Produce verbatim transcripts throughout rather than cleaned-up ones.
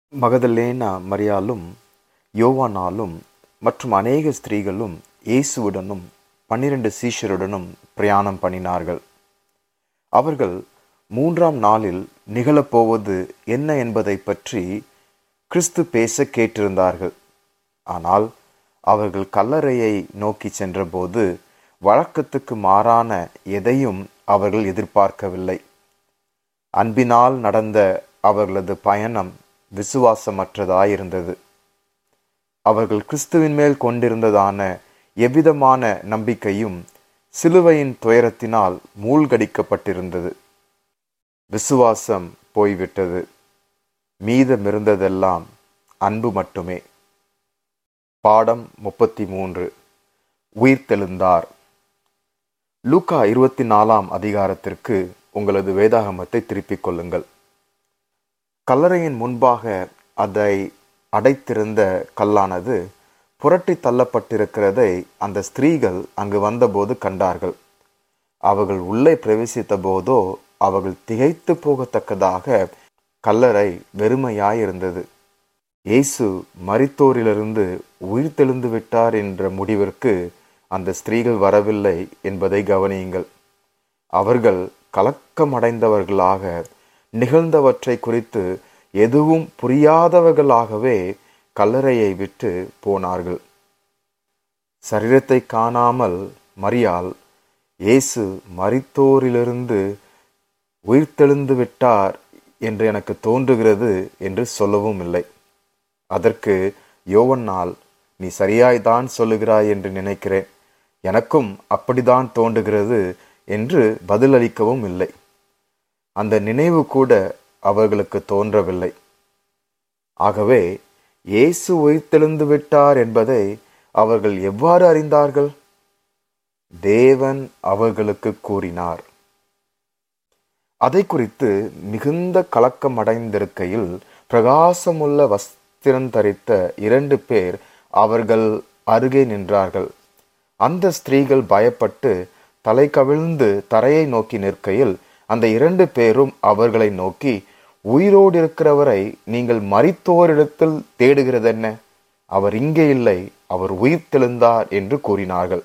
Magdalene மரியாளும் யோவானாலும் மற்றும் அநேக ஸ்திரீகளும் இயேசுவுடனும் பன்னிரண்டு சீஷருடனும் பிரயாணம் பண்ணினார்கள். அவர்கள் மூன்றாம் நாளில் நிகழப்போவது என்ன என்பதை பற்றி கிறிஸ்து பேச கேட்டிருந்தார்கள். ஆனால் அவர்கள் கல்லறையை நோக்கி சென்றபோது வழக்கத்துக்கு மாறான எதையும் அவர்கள் எதிர்பார்க்கவில்லை. அன்பினால் நடந்த அவர்களது பயணம் விசுவாசமற்றதாயிருந்தது. அவர்கள் கிறிஸ்துவின் மேல் கொண்டிருந்ததான எவ்விதமான நம்பிக்கையும் சிலுவையின் துயரத்தினால் மூழ்கடிக்கப்பட்டிருந்தது. விசுவாசம் போய்விட்டது. மீதமிருந்ததெல்லாம் அன்பு மட்டுமே. பாடம் முப்பத்தி மூன்று. உயிர்த்தெழுந்தார். லூக்கா இருபத்தி நாலாம் அதிகாரத்திற்கு உங்களது வேதாகமத்தை திருப்பிக் கொள்ளுங்கள். கல்லறையின் முன்பாக அதை அடைத்திருந்த கல்லானது புரட்டி தள்ளப்பட்டிருக்கிறதை அந்த ஸ்திரீகள் அங்கு வந்தபோது கண்டார்கள். அவர்கள் உள்ளே பிரவேசித்த போதோ அவர்கள் திகைத்து போகத்தக்கதாக கல்லறை வெறுமையாயிருந்தது. இயேசு மரித்தோரிலிருந்து உயிர்த்தெழுந்து விட்டார் என்ற முடிவிற்கு அந்த ஸ்திரீகள் வரவில்லை என்பதை கவனியுங்கள். அவர்கள் கலக்கமடைந்தவர்களாக நிகழ்ந்தவற்றை குறித்து எதுவும் புரியாதவர்களாகவே கல்லறையை விட்டு போனார்கள். சரீரத்தை காணாமல் மரியாள் இயேசு மரித்தோரிலிருந்து உயிர்த்தெழுந்து விட்டார் என்று எனக்கு தோன்றுகிறது என்று சொல்லவும் இல்லை. அதற்கு யோவன்னால், நீ சரியாய்தான் சொல்லுகிறாய் என்று நினைக்கிறேன், எனக்கும் அப்படித்தான் தோன்றுகிறது என்று பதிலளிக்கவும் இல்லை. அந்த நினைவு கூட அவர்களுக்கு தோன்றவில்லை. ஆகவே இயேசு உயிர்த்தெழுந்து விட்டார் என்பதை அவர்கள் எவ்வாறு அறிந்தார்கள்? தேவன் அவர்களுக்கு கூறினார். அதை குறித்து மிகுந்த கலக்கமடைந்திருக்கையில் பிரகாசமுள்ள வஸ்திரம் தரித்த இரண்டு பேர் அவர்கள் அருகே நின்றார்கள். அந்த ஸ்திரீகள் பயப்பட்டு தலை கவிழ்ந்து தரையை நோக்கி நிற்கையில் அந்த இரண்டு பேரும் அவர்களை நோக்கி, உயிரோடு இருக்கிறவரை நீங்கள் மரித்தோரிடத்தில் தேடுகிறதென்ன? அவர் இங்கே இல்லை, அவர் உயிர்த்தெழுந்தார் என்று கூறினார்கள்.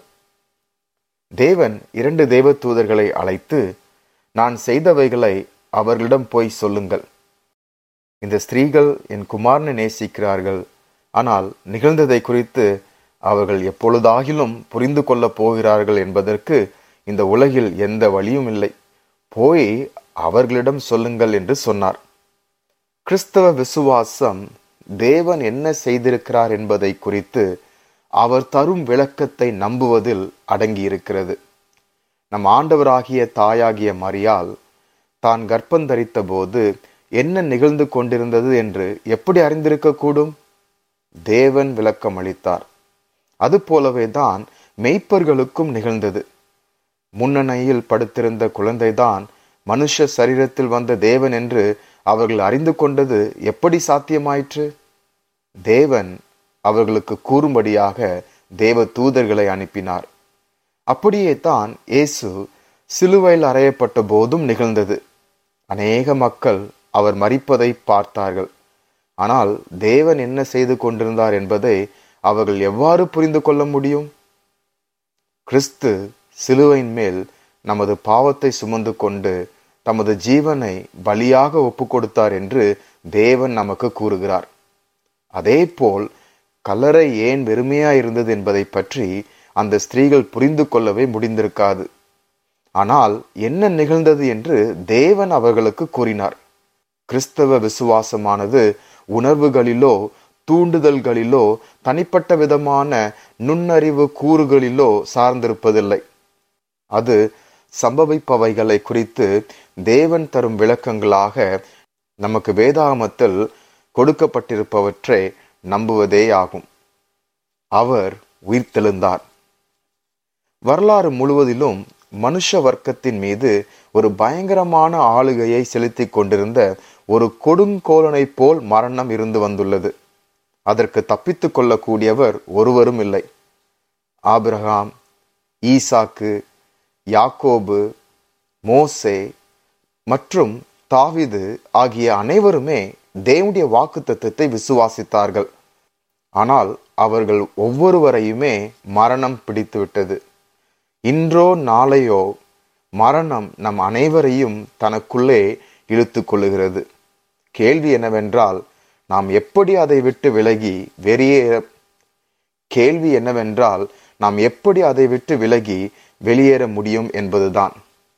தேவன் இரண்டு தேவதூதர்களை அழைத்து, நான் செய்தவைகளை அவர்களிடம் போய் சொல்லுங்கள். இந்த ஸ்திரீகள் என் குமாரனை நேசிக்கிறார்கள். ஆனால் நிகழ்ந்ததை குறித்து அவர்கள் எப்பொழுதாகிலும் புரிந்து கொள்ளப் போகிறார்கள் என்பதற்கு இந்த உலகில் எந்த வழியும் இல்லை. போய் அவர்களிடம் சொல்லுங்கள் என்று சொன்னார். கிறிஸ்தவ விசுவாசம் தேவன் என்ன செய்திருக்கிறார் என்பதை குறித்து அவர் தரும் விளக்கத்தை நம்புவதில் அடங்கியிருக்கிறது. நம் ஆண்டவராகிய தாயாகிய மரியாள் தான் கர்ப்பந்தரித்த போது என்ன நிகழ்ந்து கொண்டிருந்தது என்று எப்படி அறிந்திருக்கக்கூடும்? தேவன் விளக்கம் அளித்தார். அது போலவே தான் மெய்ப்பர்களுக்கும் நிகழ்ந்தது. முன்னணையில் படுத்திருந்த குழந்தைதான் மனுஷ சரீரத்தில் வந்த தேவன் என்று அவர்கள் அறிந்து கொண்டது எப்படி சாத்தியமாயிற்று? தேவன் அவர்களுக்கு கூறும்படியாக தேவ தூதர்களை அனுப்பினார். அப்படியே தான் இயேசு சிலுவையில் அறையப்பட்ட போதும் நிகழ்ந்தது. அநேக மக்கள் அவர் மரிப்பதை பார்த்தார்கள். ஆனால் தேவன் என்ன செய்து கொண்டிருந்தார் என்பதை அவர்கள் எவ்வாறு புரிந்து கொள்ள முடியும்? கிறிஸ்து சிலுவையின் மேல் நமது பாவத்தை சுமந்து கொண்டு தமது ஜீவனை பலியாக ஒப்பு கொடுத்தார் என்று தேவன் நமக்கு கூறுகிறார். அதே போல் கல்லறை ஏன் வெறுமையா இருந்தது என்பதை பற்றி அந்த ஸ்திரீகள் புரிந்து கொள்ளவே முடிந்திருக்காது. ஆனால் என்ன நிகழ்ந்தது என்று தேவன் அவர்களுக்கு கூறினார். கிறிஸ்தவ விசுவாசமானது உணர்வுகளிலோ தூண்டுதல்களிலோ தனிப்பட்ட விதமான நுண்ணறிவு கூறுகளிலோ சார்ந்திருப்பதில்லை. அது சம்பவிப்பவைகளை குறித்து தேவன் தரும் விளக்கங்களாக நமக்கு வேதாகமத்தில் கொடுக்கப்பட்டிருப்பவற்றை நம்புவதே ஆகும். அவர் உயிர்த்தெழுந்தார். வரலாறு முழுவதிலும் மனுஷ வர்க்கத்தின் மீது ஒரு பயங்கரமான ஆளுகையை செலுத்தி கொண்டிருந்த ஒரு கொடுங்கோலனை போல் மரணம் இருந்து வந்துள்ளது. அதற்கு தப்பித்து கொள்ளக்கூடியவர் ஒருவரும் இல்லை. ஆபிரகாம், ஈசாக்கு, யாக்கோபு, மோசே மற்றும் தாவீது ஆகிய அனைவருமே தேவனுடைய வாக்குத்தத்தத்தை விசுவாசித்தார்கள். ஆனால் அவர்கள் ஒவ்வொருவரையுமே மரணம் பிடித்து விட்டது. இன்றோ நாளையோ மரணம் நம் அனைவரையும் தனக்குள்ளே இழுத்து கொள்ளுகிறது. கேள்வி என்னவென்றால் நாம் எப்படி அதை விட்டு விலகி வெளியேற கேள்வி என்னவென்றால் நாம் எப்படி அதை விட்டு விலகி வெளியேற முடியும் என்பதுதான்.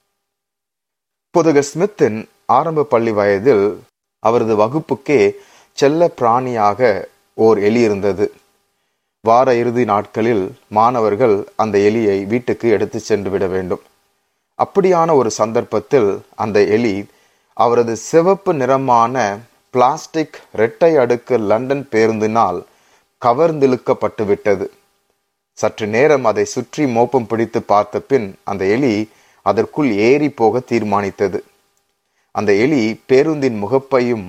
போதகர் ஸ்மித்தின் ஆரம்ப பள்ளி வயதில் அவரது வகுப்புக்கே செல்ல பிராணியாக ஓர் எலி இருந்தது. வார இறுதி நாட்களில் மாணவர்கள் அந்த எலியை வீட்டுக்கு எடுத்து சென்று விட வேண்டும். அப்படியான ஒரு சந்தர்ப்பத்தில் அந்த எலி அவரது சிவப்பு நிறமான பிளாஸ்டிக் இரட்டை அடுக்கு லண்டன் பேருந்தினால் கவர்ந்திழுக்கப்பட்டு விட்டது. சற்று நேரம் அதை சுற்றி மோப்பம் பிடித்து பார்த்த பின் அந்த எலி அதற்குள் ஏறி போக தீர்மானித்தது. அந்த எலி பேருந்தின் முகப்பையும்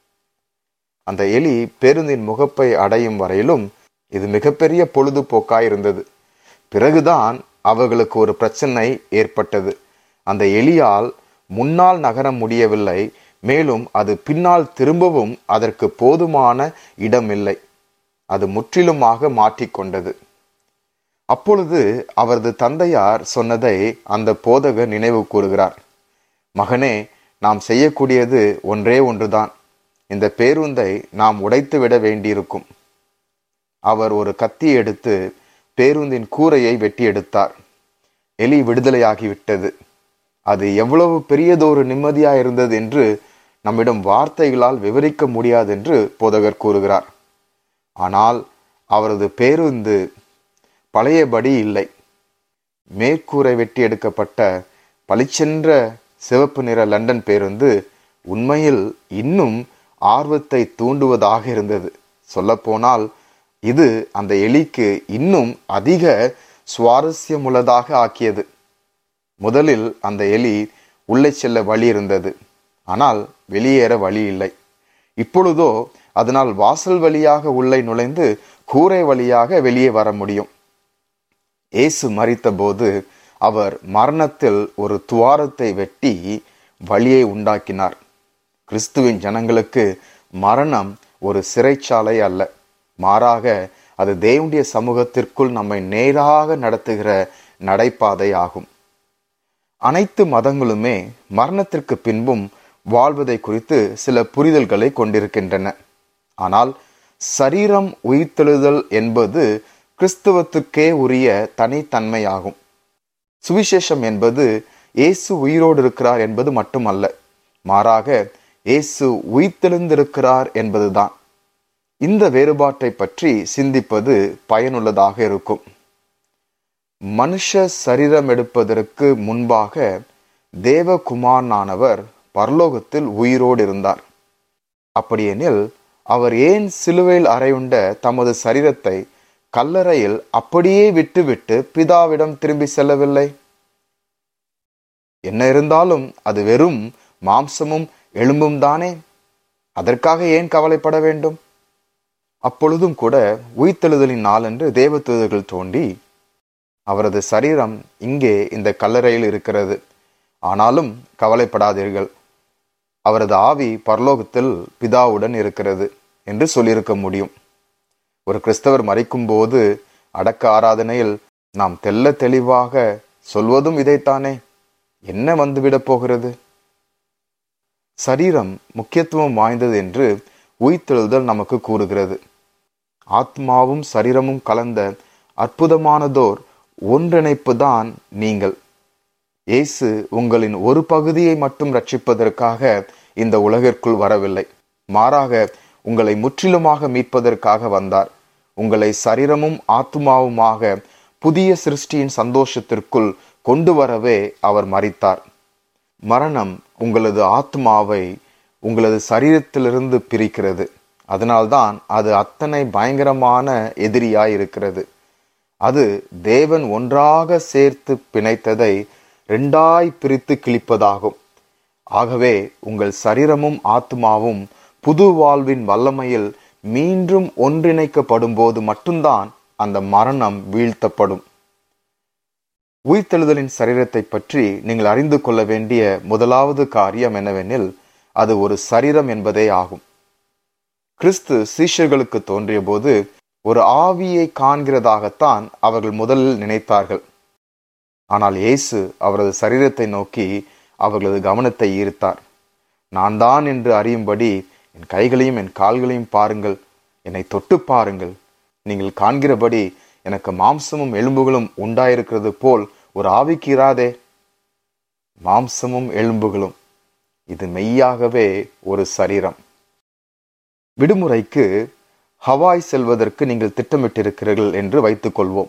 அந்த எலி பேருந்தின் முகப்பை அடையும் வரையிலும் இது மிகப்பெரிய பொழுதுபோக்காயிருந்தது. பிறகுதான் அவர்களுக்கு ஒரு பிரச்சனை ஏற்பட்டது. அந்த எலியால் முன்னால் நகர முடியவில்லை. மேலும் அது பின்னால் திரும்பவும் அதற்கு போதுமான இடமில்லை. அது முற்றிலுமாக மாற்றிக்கொண்டது. அப்பொழுது அவரது தந்தையார் சொன்னதை அந்த போதகர் நினைவு கூறுகிறார். மகனே, நாம் செய்யக்கூடியது ஒன்றே ஒன்றுதான். இந்த பேருந்தை நாம் உடைத்து விட வேண்டியிருக்கும். அவர் ஒரு கத்தி எடுத்து பேருந்தின் கூரையை வெட்டி எடுத்தார். எலி விடுதலையாகிவிட்டது. அது எவ்வளவு பெரியதொரு நிம்மதியாயிருந்தது என்று நம்மிடம் வார்த்தைகளால் விவரிக்க முடியாது என்று போதகர் கூறுகிறார். ஆனால் அவரது பேருந்து பழையபடி இல்லை. மேற்கூரை வெட்டி எடுக்கப்பட்ட பளிச்சென்ற சிவப்பு நிற லண்டன் பேருந்து உண்மையில் இன்னும் ஆர்வத்தை தூண்டுவதாக இருந்தது. சொல்லப்போனால் இது அந்த எலிக்கு இன்னும் அதிக சுவாரஸ்யமுள்ளதாக ஆக்கியது. முதலில் அந்த எலி உள்ளே செல்ல வழி இருந்தது, ஆனால் வெளியேற வழி இல்லை. இப்பொழுதோ அதனால் வாசல் வழியாக உள்ளே நுழைந்து கூரை வழியாக வெளியே வர முடியும். இயேசு மரித்த போது அவர் மரணத்தில் ஒரு துவாரத்தை வெட்டி வழியை உண்டாக்கினார். கிறிஸ்துவின் ஜனங்களுக்கு மரணம் ஒரு சிறைச்சாலை அல்ல, மாறாக அது தேவனுடைய சமூகத்திற்குள் நம்மை நேராக நடத்துகிற நடைபாதை ஆகும். அனைத்து மதங்களுமே மரணத்திற்கு பின்பும் வாழ்வதை குறித்து சில புரிதல்களை கொண்டிருக்கின்றன. ஆனால் சரீரம் உயிர்த்தெழுதல் என்பது கிறிஸ்துவத்துக்கே உரிய தனித்தன்மையாகும். சுவிசேஷம் என்பது இயேசு உயிரோடு இருக்கிறார் என்பது மட்டுமல்ல, மாறாக இயேசு உயிர்த்தெழுந்திருக்கிறார் என்பதுதான். இந்த வேறுபாட்டை பற்றி சிந்திப்பது பயனுள்ளதாக இருக்கும். மனுஷ சரீரம் எடுப்பதற்கு முன்பாக தேவகுமாரனானவர் பரலோகத்தில் உயிரோடு இருந்தார். அப்படியெனில் அவர் ஏன் சிலுவையில் அறையுண்ட தமது சரீரத்தை கல்லறையில் அப்படியே விட்டுவிட்டு பிதாவிடம் திரும்பி செல்லவில்லை? என்ன இருந்தாலும் அது வெறும் மாம்சமும் எலும்பும் தானே. அதற்காக ஏன் கவலைப்பட வேண்டும்? அப்பொழுதும் கூட உயிர்த்தெழுதலின் நாளன்று தேவதூதர்கள் தோன்றி, அவரது சரீரம் இங்கே இந்த கல்லறையில் இருக்கிறது, ஆனாலும் கவலைப்படாதீர்கள், அவரது ஆவி பரலோகத்தில் பிதாவுடன் இருக்கிறது என்று சொல்லியிருக்க முடியும். ஒரு கிறிஸ்தவர் மரிக்கும் போது அடக்க ஆராதனையில் நாம் தெல்ல தெளிவாக சொல்வதும் இதைத்தானே. என்ன வந்துவிடப் போகிறது? சரீரம் முக்கியத்துவம் வாய்ந்தது என்று உயிர்த்தெழுதல் நமக்கு கூறுகிறது. ஆத்மாவும் சரீரமும் கலந்த அற்புதமானதோர் ஒன்றிணைப்பு தான் நீங்கள். இயேசு உங்களின் ஒரு பகுதியை மட்டும் ரட்சிப்பதற்காக இந்த உலகிற்குள் வரவில்லை, மாறாக உங்களை முற்றிலுமாக மீட்பதற்காக வந்தார். உங்களை சரீரமும் ஆத்மாவுமாக புதிய சிருஷ்டியின் சந்தோஷத்திற்குள் கொண்டு வரவே அவர் மரித்தார். மரணம் உங்களது ஆத்மாவை உங்களது சரீரத்திலிருந்து பிரிக்கிறது. அதனால்தான் அது அத்தனை பயங்கரமான எதிரியாய் இருக்கிறது. அது தேவன் ஒன்றாக சேர்த்து பிணைத்ததை இரண்டாய் பிரித்து கிழிப்பதாகும். ஆகவே உங்கள் சரீரமும் ஆத்மாவும் புது வாழ்வின் வல்லமையில் மீண்டும் ஒன்றிணைக்கப்படும் போது மட்டும்தான் அந்த மரணம் வீழ்த்தப்படும். உயிர்த்தெழுதலின் சரீரத்தை பற்றி நீங்கள் அறிந்து கொள்ள வேண்டிய முதலாவது காரியம் என்னவெனில், அது ஒரு சரீரம் என்பதே ஆகும். கிறிஸ்து சீஷர்களுக்கு தோன்றிய போது ஒரு ஆவியை காண்கிறதாகத்தான் அவர்கள் முதலில் நினைத்தார்கள். ஆனால் இயேசு அவரது சரீரத்தை நோக்கி அவர்களது கவனத்தை ஈர்த்தார். நான் தான் என்று அறியும்படி என் கைகளையும் என் கால்களையும் பாருங்கள், என்னை தொட்டு பாருங்கள். நீங்கள் காண்கிறபடி எனக்கு மாம்சமும் எலும்புகளும் உண்டாயிருக்கிறது போல் ஒரு ஆவிக்கு இராதே. மாம்சமும் எலும்புகளும், இது மெய்யாகவே ஒரு சரீரம். விடுமுறைக்கு ஹவாய் செல்வதற்கு நீங்கள் திட்டமிட்டிருக்கிறீர்கள் என்று வைத்துக் கொள்வோம்.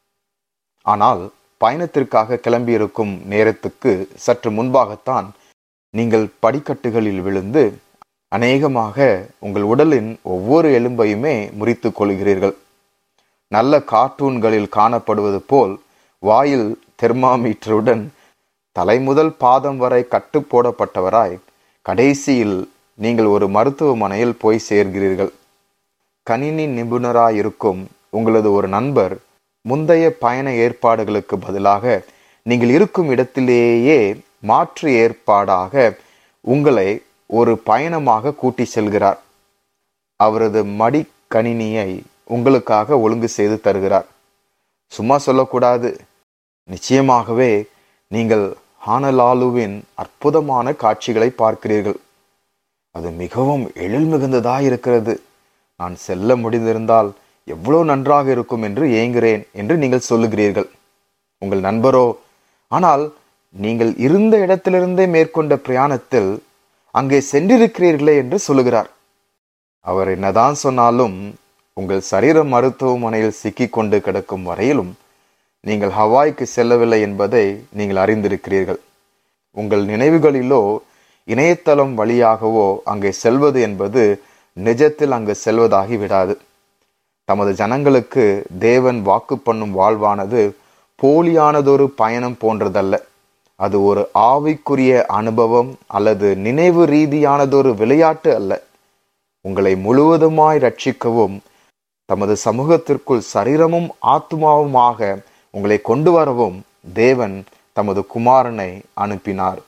ஆனால் பயணத்திற்காக கிளம்பியிருக்கும் நேரத்துக்கு சற்று முன்பாகத்தான் நீங்கள் படிக்கட்டுகளில் விழுந்து அநேகமாக உங்கள் உடலின் ஒவ்வொரு எலும்பையுமே முறித்துக் கொள்கிறீர்கள். நல்ல கார்ட்டூன்களில் காணப்படுவது போல் வாயில் தெர்மாமீட்டருடன் தலை முதல் பாதம் வரை கட்டு போடப்பட்டவராய் கடைசியில் நீங்கள் ஒரு மருத்துவமனையில் போய் சேர்கிறீர்கள். கணினி நிபுணராயிருக்கும் உங்களது ஒரு நண்பர் முந்தைய பயண ஏற்பாடுகளுக்கு பதிலாக நீங்கள் இருக்கும் இடத்திலேயே மாற்று ஏற்பாடாக உங்களை ஒரு பயணமாக கூட்டி செல்கிறார். அவரது மடி கணினியை உங்களுக்காக ஒழுங்கு செய்து தருகிறார். சும்மா சொல்லக்கூடாது, நிச்சயமாகவே நீங்கள் ஹானலாலுவின் அற்புதமான காட்சிகளை பார்க்கிறீர்கள். அது மிகவும் எழில் மிகுந்ததாய் இருக்கிறது. நான் செல்ல முடிந்திருந்தால் எவ்வளவு நன்றாக இருக்கும் என்று ஏங்குகிறேன் என்று நீங்கள் சொல்லுகிறீர்கள். உங்கள் நண்பரோ, ஆனால் நீங்கள் இருந்த இடத்திலிருந்தே மேற்கொண்ட பிரயாணத்தில் அங்கே சென்றிருக்கிறீர்களே என்று சொல்லுகிறார். அவர் என்னதான் சொன்னாலும் உங்கள் சரீர மருத்துவமனையில் சிக்கிக் கொண்டு கிடக்கும் வரையிலும் நீங்கள் ஹவாய்க்கு செல்லவில்லை என்பதை நீங்கள் அறிந்திருக்கிறீர்கள். உங்கள் நினைவுகளிலோ இணையதளம் வழியாகவோ அங்கே செல்வது என்பது நிஜத்தில் அங்கு செல்வதாகி விடாது. தமது ஜனங்களுக்கு தேவன் வாக்கு பண்ணும் வாழ்வானது போலியானதொரு பயணம் போன்றதல்ல. அது ஒரு ஆவிக்குரிய அனுபவம் அல்லது நினைவு ரீதியானதொரு விளையாட்டு அல்ல. உங்களை முழுவதுமாய் ரட்சிக்கவும் தமது சமூகத்திற்குள் சரீரமும் ஆத்மாவுமாக உங்களை கொண்டு வரவும் தேவன் தமது குமாரனை அனுப்பினார்.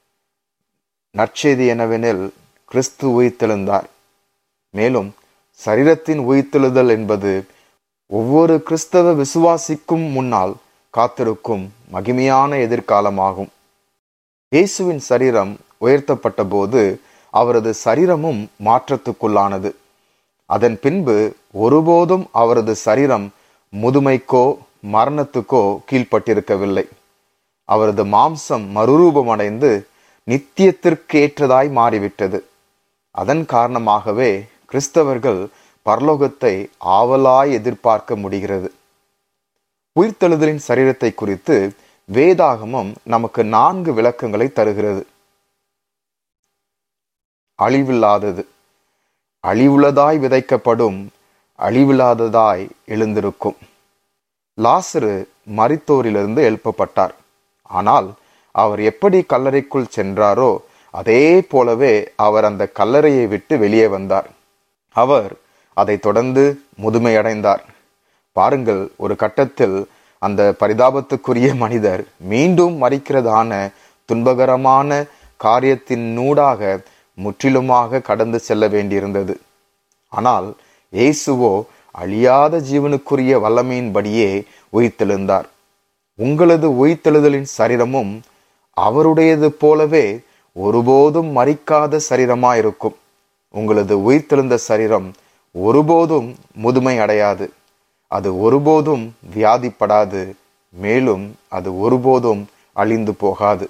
நற்செய்தி என்னவெனில், கிறிஸ்து உயிர்த்தெழுந்தார். மேலும் சரீரத்தின் உயிர்த்தெழுதல் என்பது ஒவ்வொரு கிறிஸ்தவ விசுவாசிக்கும் முன்னால் காத்திருக்கும் மகிமையான எதிர்காலமாகும். இயேசுவின் சரீரம் உயர்த்தப்பட்ட போது அவரது சரீரமும் மாற்றத்துக்குள்ளானது. அதன் பின்பு ஒருபோதும் அவரது சரீரம் முதுமைக்கோ மரணத்துக்கோ கீழ்ப்பட்டிருக்கவில்லை. அவரது மாம்சம் மறுரூபமடைந்து நித்தியத்திற்கேற்றதாய் மாறிவிட்டது. அதன் காரணமாகவே கிறிஸ்தவர்கள் பரலோகத்தை ஆவலாய் எதிர்பார்க்க முடிகிறது. உயிர்த்தெழுதலின் சரீரத்தை குறித்து வேதாகமம் நமக்கு நான்கு விளக்கங்களை தருகிறது. அழிவில்லாதது, அழிவுள்ளதாய் விதைக்கப்படும், அழிவில்லாததாய் எழுந்திருக்கும். லாசரு மரித்தோரிலிருந்து எழுப்பப்பட்டார். ஆனால் அவர் எப்படி கல்லறைக்குள் சென்றாரோ அதே போலவே அவர் அந்த கல்லறையை விட்டு வெளியே வந்தார். அவர் அதை தொடர்ந்து முதுமையடைந்தார். பாருங்கள், ஒரு கட்டத்தில் அந்த பரிதாபத்துக்குரிய மனிதர் மீண்டும் மரிக்கிறதான துன்பகரமான காரியத்தினூடாக முற்றிலுமாக கடந்து செல்ல வேண்டியிருந்தது. ஆனால் இயேசுவோ அழியாத ஜீவனுக்குரிய வல்லமையின்படியே உயிர்த்தெழுந்தார். உங்களது உயிர்த்தெழுதலின் சரீரமும் அவருடையது போலவே ஒருபோதும் மரிக்காத சரீரமாயிருக்கும். உங்களது உயிர்த்தெழுந்த சரீரம் ஒருபோதும் முதுமை அடையாது. அது ஒருபோதும் வியாதிப்படாது. மேலும் அது ஒருபோதும் அழிந்து போகாது.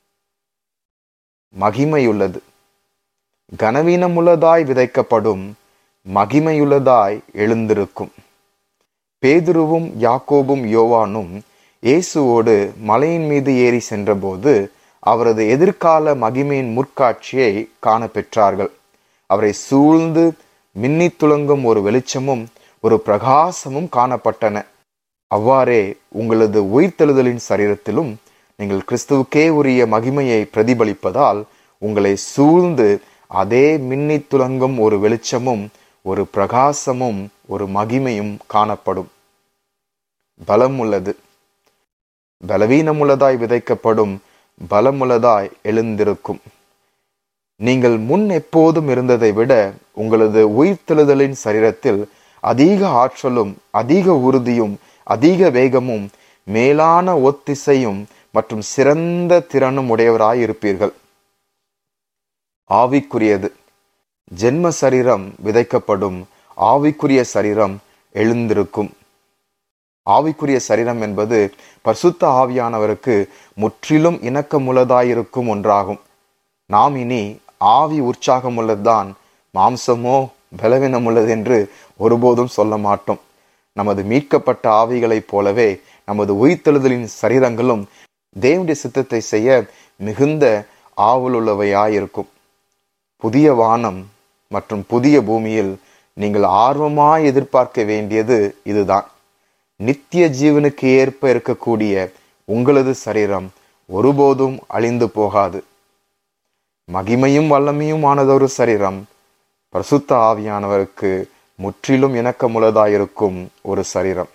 மகிமையுள்ளது, கனவீனமுள்ளதாய் விதைக்கப்படும், மகிமையுள்ளதாய் எழுந்திருக்கும். பேதுருவும் யாக்கோபும் யோவானும் இயேசுவோடு மலையின் மீது ஏறி சென்றபோது அவரது எதிர்கால மகிமையின் முற்காட்சியை காண பெற்றார்கள். அவரை சூழ்ந்து மின்னி துளங்கும் ஒரு வெளிச்சமும் ஒரு பிரகாசமும் காணப்பட்டன. அவ்வாறே உங்களது உயிர்த்தெழுதலின் சரீரத்திலும் நீங்கள் கிறிஸ்துவுக்கே உரிய மகிமையை பிரதிபலிப்பதால் உங்களை சூழ்ந்து அதே மின்னி துளங்கும் ஒரு வெளிச்சமும் ஒரு பிரகாசமும் ஒரு மகிமையும் காணப்படும். பலம் உள்ளது, பலவீனமுள்ளதாய் விதைக்கப்படும், பலமுள்ளதாய் எழுந்திருக்கும். நீங்கள் முன் எப்போதும் இருந்ததை விட உங்களது உயிர்த்தெழுதலின் சரீரத்தில் அதிக ஆற்றலும் அதிக உறுதியும் அதிக வேகமும் மேலான ஒத்திசையும் மற்றும் சிறந்த திறனும் உடையவராய் இருப்பீர்கள். ஆவிக்குரியது. ஜென்ம சரீரம் விதைக்கப்படும், ஆவிக்குரிய சரீரம் எழுந்திருக்கும். ஆவிக்குரிய சரீரம் என்பது பரிசுத்த ஆவியானவருக்கு முற்றிலும் இணக்கமுள்ளதாயிருக்கும் ஒன்றாகும். நாம் இனி ஆவி உற்சாகம் உள்ளதுதான், மாம்சமோ பலவீனம் உள்ளது என்று ஒருபோதும் சொல்ல மாட்டோம். நமது மீட்கப்பட்ட ஆவிகளைப் போலவே நமது உயிர்த்தெழுதலின் சரீரங்களும் தேவனுடைய சித்தத்தை செய்ய மிகுந்த ஆவலுள்ளவையாயிருக்கும். புதிய வானம் மற்றும் புதிய பூமியில் நீங்கள் ஆர்வமாய் எதிர்பார்க்க வேண்டியது இதுதான். நித்திய ஜீவனுக்கு ஏற்ப இருக்கக்கூடிய உங்களது சரீரம் ஒருபோதும் அழிந்து போகாது. மகிமையும் வல்லமையும் ஆனதொரு சரீரம் பரிசுத்த ஆவியானவருக்கு முற்றிலும் இணக்கமுள்ளதாயிருக்கும் ஒரு சரீரம்.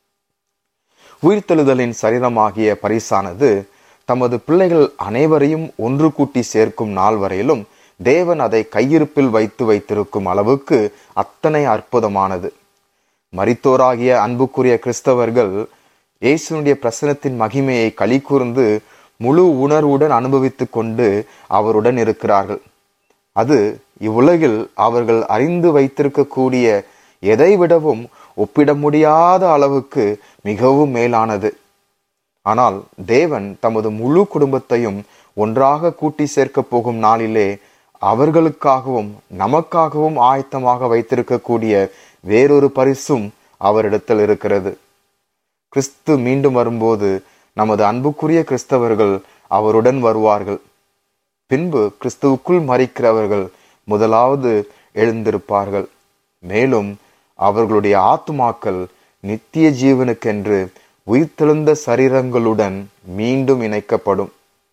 உயிர்த்தெழுதலின் சரீரமாகிய பரிசானது தமது பிள்ளைகள் அனைவரையும் ஒன்று கூட்டி சேர்க்கும் நாள் வரையிலும் தேவன் அதை கையிருப்பில் வைத்து வைத்திருக்கும் அளவுக்கு அத்தனை அற்புதமானது. மரித்தோராகிய அன்புக்குரிய கிறிஸ்தவர்கள் இயேசுனுடைய பிரசனத்தின் மகிமையை களி கூர்ந்து முழு உணர்வுடன் அனுபவித்துக் கொண்டு அவருடன் இருக்கிறார்கள். அது இவ்வுலகில் அவர்கள் அறிந்து வைத்திருக்கக்கூடிய எதை விடவும் ஒப்பிட முடியாத அளவுக்கு மிகவும் மேலானது. ஆனால் தேவன் தமது முழு குடும்பத்தையும் ஒன்றாக கூட்டி சேர்க்க போகும் நாளிலே அவர்களுக்காகவும் நமக்காகவும் ஆயத்தமாக வைத்திருக்கக்கூடிய வேறொரு பரிசும் அவரிடத்தில் இருக்கிறது. கிறிஸ்து மீண்டும் வரும்போது நமது அன்புக்குரிய கிறிஸ்தவர்கள் அவருடன் வருவார்கள். பின்பு கிறிஸ்துவுக்குள் மரிக்கிறவர்கள் முதலாவது எழுந்திருப்பார்கள். மேலும் அவர்களுடைய ஆத்துமாக்கள் நித்திய ஜீவனுக்கென்று உயிர்த்தெழுந்த சரீரங்களுடன் மீண்டும் இணைக்கப்படும்.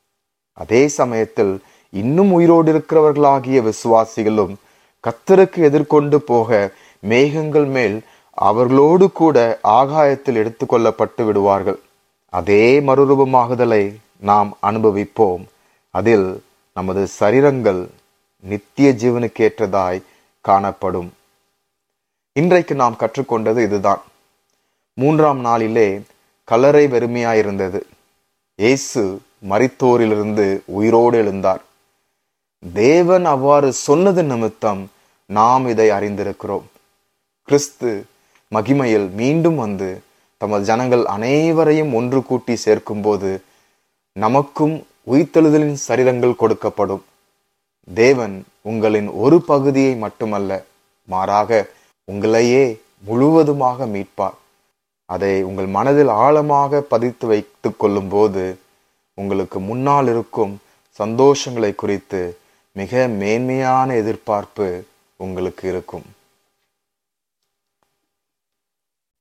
அதே சமயத்தில் இன்னும் உயிரோடு இருக்கிறவர்களாகிய விசுவாசிகளும் கர்த்தருக்கு எதிர்கொண்டு போக மேகங்கள் மேல் அவர்களோடு கூட ஆகாயத்தில் எடுத்துக்கொள்ளப்பட்டு விடுவார்கள். அதே மறுரூபமாகுதலை நாம் அனுபவிப்போம். அதில் நமது சரீரங்கள் நித்திய ஜீவனுக்கேற்றதாய் காணப்படும். இன்றைக்கு நாம் கற்றுக்கொண்டது இதுதான். மூன்றாம் நாளிலே கல்லறை வெறுமையாயிருந்தது. இயேசு மரித்தோரிலிருந்து உயிரோடு எழுந்தார். தேவன் அவ்வாறு சொன்னது நிமித்தம் நாம் இதை அறிந்திருக்கிறோம். கிறிஸ்து மகிமையில் மீண்டும் வந்து தமது ஜனங்கள் அனைவரையும் ஒன்று கூட்டி சேர்க்கும் போது நமக்கும் உயிர்த்தெழுதலின் சரீரங்கள் கொடுக்கப்படும். தேவன் உங்களின் ஒரு பகுதியை மட்டுமல்ல, மாறாக உங்களையே முழுவதுமாக மீட்பார். அதை உங்கள் மனதில் ஆழமாக பதித்து வைத்துக் கொள்ளும் போது உங்களுக்கு முன்னால் இருக்கும் சந்தோஷங்களை குறித்து மிக மேன்மையான எதிர்பார்ப்பு உங்களுக்கு இருக்கும்.